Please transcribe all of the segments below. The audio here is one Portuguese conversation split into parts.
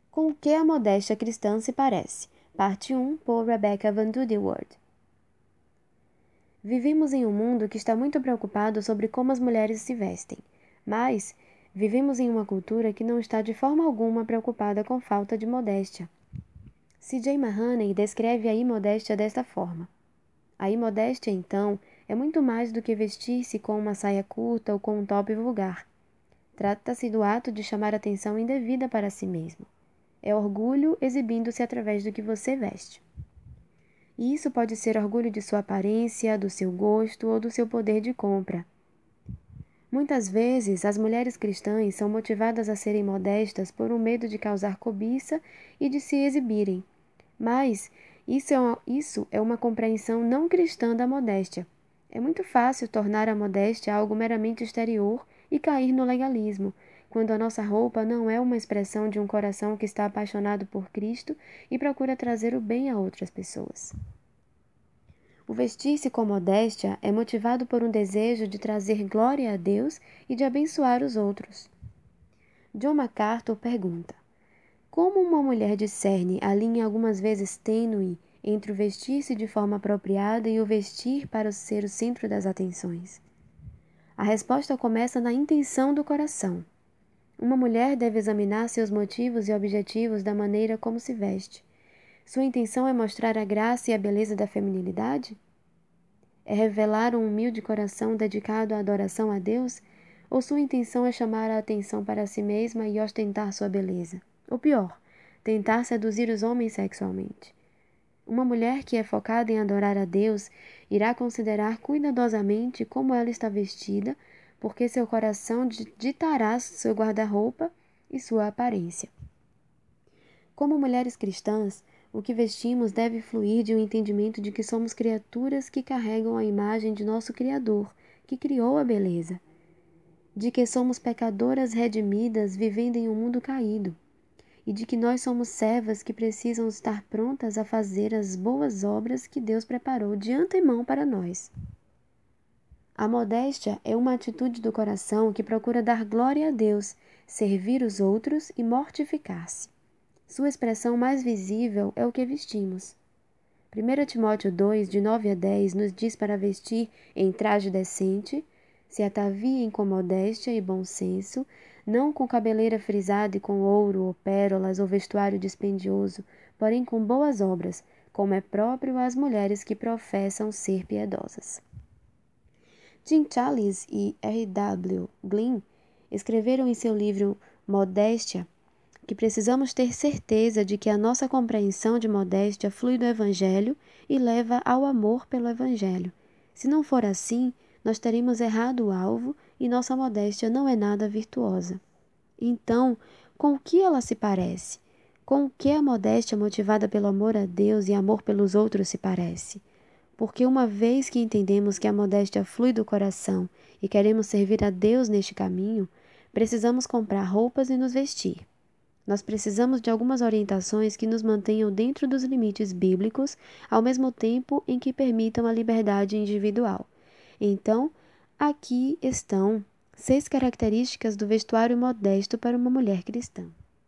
Com o que a modéstia cristã se parece? Parte 1, por Rebecca Van Dudewoord. Vivemos em um mundo que está muito preocupado sobre como as mulheres se vestem, mas vivemos em uma cultura que não está de forma alguma preocupada com falta de modéstia. C.J. Mahaney descreve a imodéstia desta forma. A imodéstia, então, é muito mais do que vestir-se com uma saia curta ou com um top vulgar. Trata-se do ato de chamar atenção indevida para si mesmo. É orgulho exibindo-se através do que você veste. E isso pode ser orgulho de sua aparência, do seu gosto ou do seu poder de compra. Muitas vezes, as mulheres cristãs são motivadas a serem modestas por um medo de causar cobiça e de se exibirem. Mas isso é uma compreensão não cristã da modéstia. É muito fácil tornar a modéstia algo meramente exterior e cair no legalismo, quando a nossa roupa não é uma expressão de um coração que está apaixonado por Cristo e procura trazer o bem a outras pessoas. O vestir-se com modéstia é motivado por um desejo de trazer glória a Deus e de abençoar os outros. John MacArthur pergunta: como uma mulher discerne a linha algumas vezes tênue entre o vestir-se de forma apropriada e o vestir para ser o centro das atenções? A resposta começa na intenção do coração. Uma mulher deve examinar seus motivos e objetivos da maneira como se veste. Sua intenção é mostrar a graça e a beleza da feminilidade? É revelar um humilde coração dedicado à adoração a Deus? Ou sua intenção é chamar a atenção para si mesma e ostentar sua beleza? Ou pior, tentar seduzir os homens sexualmente? Uma mulher que é focada em adorar a Deus irá considerar cuidadosamente como ela está vestida, porque seu coração ditará seu guarda-roupa e sua aparência. Como mulheres cristãs, o que vestimos deve fluir de um entendimento de que somos criaturas que carregam a imagem de nosso Criador, que criou a beleza. De que somos pecadoras redimidas vivendo em um mundo caído. E de que nós somos servas que precisam estar prontas a fazer as boas obras que Deus preparou de antemão para nós. A modéstia é uma atitude do coração que procura dar glória a Deus, servir os outros e mortificar-se. Sua expressão mais visível é o que vestimos. 1 Timóteo 2, de 9 a 10, nos diz para vestir em traje decente, se ataviem com modéstia e bom senso, não com cabeleira frisada e com ouro ou pérolas ou vestuário dispendioso, porém com boas obras, como é próprio às mulheres que professam ser piedosas. Jim Challis e R.W. Glynn escreveram em seu livro Modéstia que precisamos ter certeza de que a nossa compreensão de modéstia flui do Evangelho e leva ao amor pelo Evangelho. Se não for assim, nós teremos errado o alvo e nossa modéstia não é nada virtuosa. Então, com o que ela se parece? Com o que a modéstia motivada pelo amor a Deus e amor pelos outros se parece? Porque uma vez que entendemos que a modéstia flui do coração e queremos servir a Deus neste caminho, precisamos comprar roupas e nos vestir. Nós precisamos de algumas orientações que nos mantenham dentro dos limites bíblicos, ao mesmo tempo em que permitam a liberdade individual. Então, aqui estão 6 características do vestuário modesto para uma mulher cristã.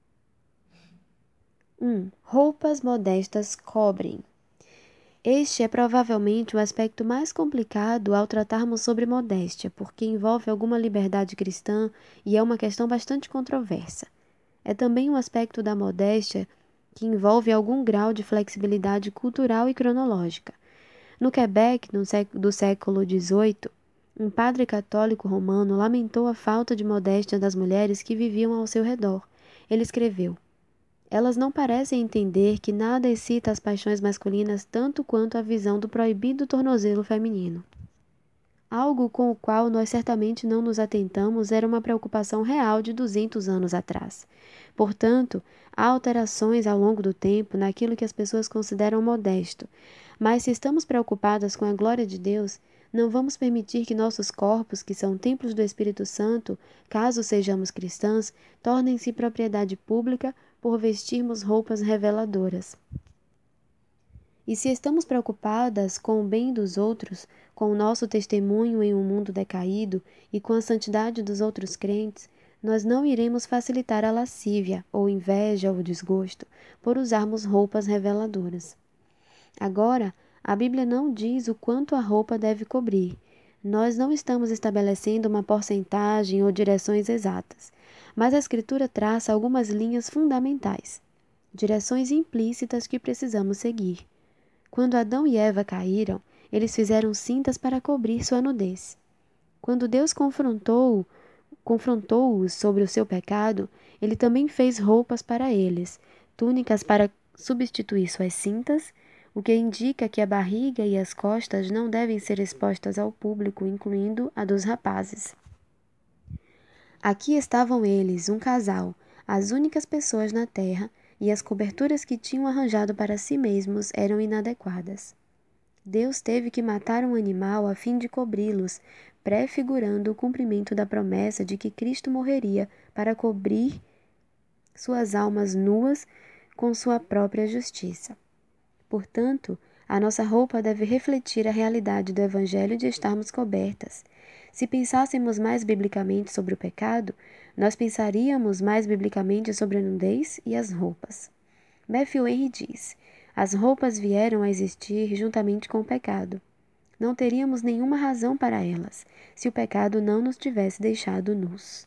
1. Roupas modestas cobrem. Este é provavelmente o aspecto mais complicado ao tratarmos sobre modéstia, porque envolve alguma liberdade cristã e é uma questão bastante controversa. É também um aspecto da modéstia que envolve algum grau de flexibilidade cultural e cronológica. No Quebec, do século XVIII, um padre católico romano lamentou a falta de modéstia das mulheres que viviam ao seu redor. Ele escreveu: elas não parecem entender que nada excita as paixões masculinas tanto quanto a visão do proibido tornozelo feminino. Algo com o qual nós certamente não nos atentamos era uma preocupação real de 200 anos atrás. Portanto, há alterações ao longo do tempo naquilo que as pessoas consideram modesto, mas se estamos preocupadas com a glória de Deus, não vamos permitir que nossos corpos, que são templos do Espírito Santo, caso sejamos cristãs, tornem-se propriedade pública por vestirmos roupas reveladoras. E se estamos preocupadas com o bem dos outros, com o nosso testemunho em um mundo decaído e com a santidade dos outros crentes, Nós não iremos facilitar a lascívia, ou inveja ou desgosto, por usarmos roupas reveladoras. Agora, a Bíblia não diz o quanto a roupa deve cobrir. Nós não estamos estabelecendo uma porcentagem ou direções exatas, mas a Escritura traça algumas linhas fundamentais, direções implícitas que precisamos seguir. Quando Adão e Eva caíram, eles fizeram cintas para cobrir sua nudez. Quando Deus confrontou-os sobre o seu pecado, ele também fez roupas para eles, túnicas para substituir suas cintas, o que indica que a barriga e as costas não devem ser expostas ao público, incluindo a dos rapazes. Aqui estavam eles, um casal, as únicas pessoas na terra, e as coberturas que tinham arranjado para si mesmos eram inadequadas. Deus teve que matar um animal a fim de cobri-los, prefigurando o cumprimento da promessa de que Cristo morreria para cobrir suas almas nuas com sua própria justiça. Portanto, a nossa roupa deve refletir a realidade do Evangelho de estarmos cobertas. Se pensássemos mais biblicamente sobre o pecado, nós pensaríamos mais biblicamente sobre a nudez e as roupas. Matthew Henry diz: as roupas vieram a existir juntamente com o pecado. Não teríamos nenhuma razão para elas, se o pecado não nos tivesse deixado nus.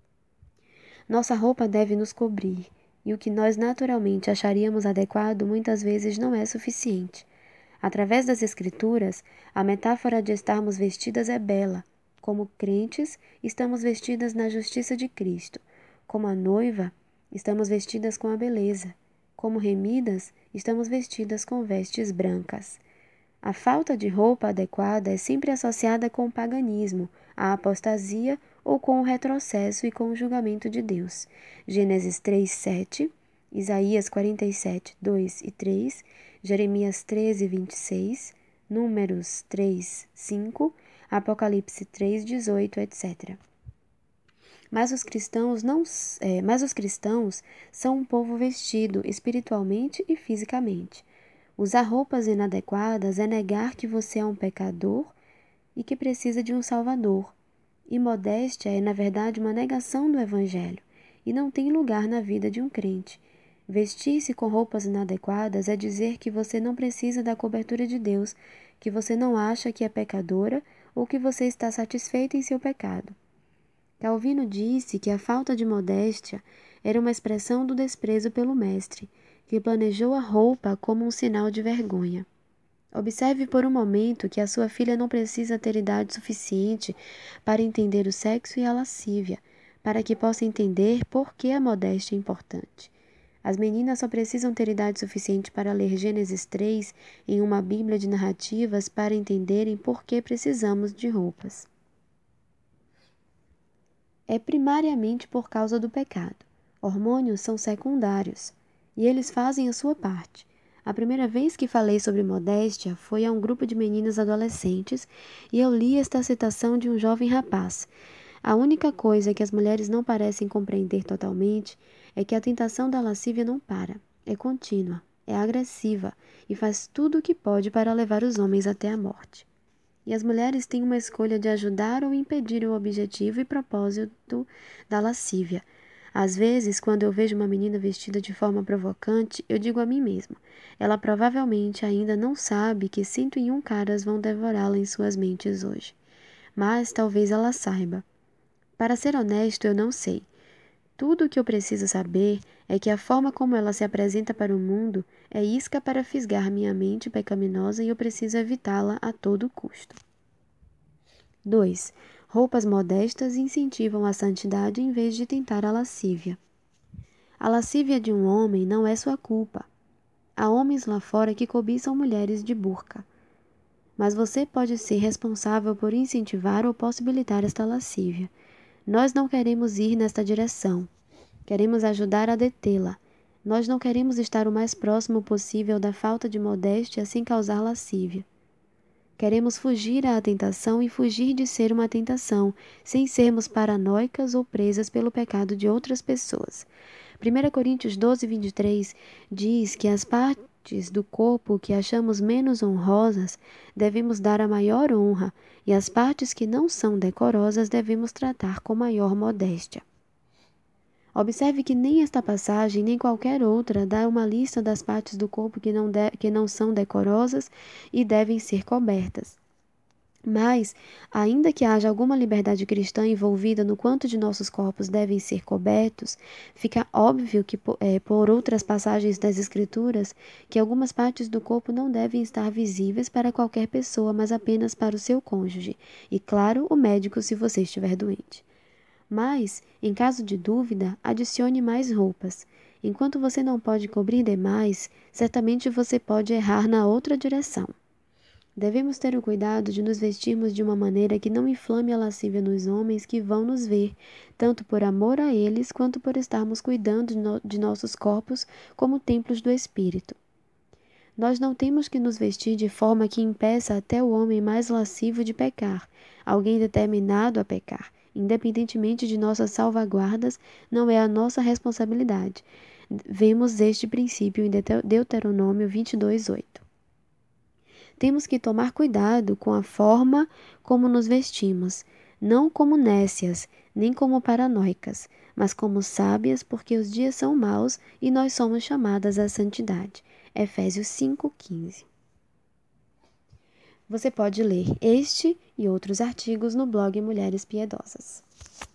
Nossa roupa deve nos cobrir, e o que nós naturalmente acharíamos adequado muitas vezes não é suficiente. Através das Escrituras, a metáfora de estarmos vestidas é bela. Como crentes, estamos vestidas na justiça de Cristo. Como a noiva, estamos vestidas com a beleza. Como remidas, estamos vestidas com vestes brancas. A falta de roupa adequada é sempre associada com o paganismo, a apostasia ou com o retrocesso e com o julgamento de Deus. Gênesis 3, 7, Isaías 47, 2 e 3, Jeremias 13, 26, Números 3, 5, Apocalipse 3, 18, etc. Mas os cristãos são um povo vestido espiritualmente e fisicamente. Usar roupas inadequadas é negar que você é um pecador e que precisa de um Salvador. E modéstia é, na verdade, uma negação do Evangelho e não tem lugar na vida de um crente. Vestir-se com roupas inadequadas é dizer que você não precisa da cobertura de Deus, que você não acha que é pecadora ou que você está satisfeita em seu pecado. Calvino disse que a falta de modéstia era uma expressão do desprezo pelo mestre, que planejou a roupa como um sinal de vergonha. Observe por um momento que a sua filha não precisa ter idade suficiente para entender o sexo e a lascívia, para que possa entender por que a modéstia é importante. As meninas só precisam ter idade suficiente para ler Gênesis 3 em uma bíblia de narrativas para entenderem por que precisamos de roupas. É primariamente por causa do pecado. Hormônios são secundários, e eles fazem a sua parte. A primeira vez que falei sobre modéstia foi a um grupo de meninas adolescentes, e eu li esta citação de um jovem rapaz. A única coisa que as mulheres não parecem compreender totalmente é que a tentação da lascívia não para, é contínua, é agressiva e faz tudo o que pode para levar os homens até a morte. E as mulheres têm uma escolha de ajudar ou impedir o objetivo e propósito da lascívia. Às vezes, quando eu vejo uma menina vestida de forma provocante, eu digo a mim mesma, ela provavelmente ainda não sabe que 101 caras vão devorá-la em suas mentes hoje. Mas talvez ela saiba. Para ser honesto, eu não sei. Tudo o que eu preciso saber é que a forma como ela se apresenta para o mundo é isca para fisgar minha mente pecaminosa e eu preciso evitá-la a todo custo. 2. Roupas modestas incentivam a santidade em vez de tentar a lascívia. A lascívia de um homem não é sua culpa. Há homens lá fora que cobiçam mulheres de burca. Mas você pode ser responsável por incentivar ou possibilitar esta lascívia. Nós não queremos ir nesta direção. Queremos ajudar a detê-la. Nós não queremos estar o mais próximo possível da falta de modéstia sem causar lascívia. Queremos fugir à tentação e fugir de ser uma tentação, sem sermos paranoicas ou presas pelo pecado de outras pessoas. 1 Coríntios 12, 23 diz que as partes do corpo que achamos menos honrosas devemos dar a maior honra e as partes que não são decorosas devemos tratar com maior modéstia. Observe que nem esta passagem, nem qualquer outra, dá uma lista das partes do corpo que não são decorosas e devem ser cobertas. Mas, ainda que haja alguma liberdade cristã envolvida no quanto de nossos corpos devem ser cobertos, fica óbvio que, por outras passagens das Escrituras, que algumas partes do corpo não devem estar visíveis para qualquer pessoa, mas apenas para o seu cônjuge, e, claro, o médico se você estiver doente. Mas, em caso de dúvida, adicione mais roupas. Enquanto você não pode cobrir demais, certamente você pode errar na outra direção. Devemos ter o cuidado de nos vestirmos de uma maneira que não inflame a lascívia nos homens que vão nos ver, tanto por amor a eles quanto por estarmos cuidando de nossos corpos como templos do Espírito. Nós não temos que nos vestir de forma que impeça até o homem mais lascivo de pecar, alguém determinado a pecar. Independentemente de nossas salvaguardas, não é a nossa responsabilidade. Vemos este princípio em Deuteronômio 22:8. Temos que tomar cuidado com a forma como nos vestimos, não como nécias, nem como paranoicas, mas como sábias, porque os dias são maus e nós somos chamadas à santidade. Efésios 5:15. Você pode ler este e outros artigos no blog Mulheres Piedosas.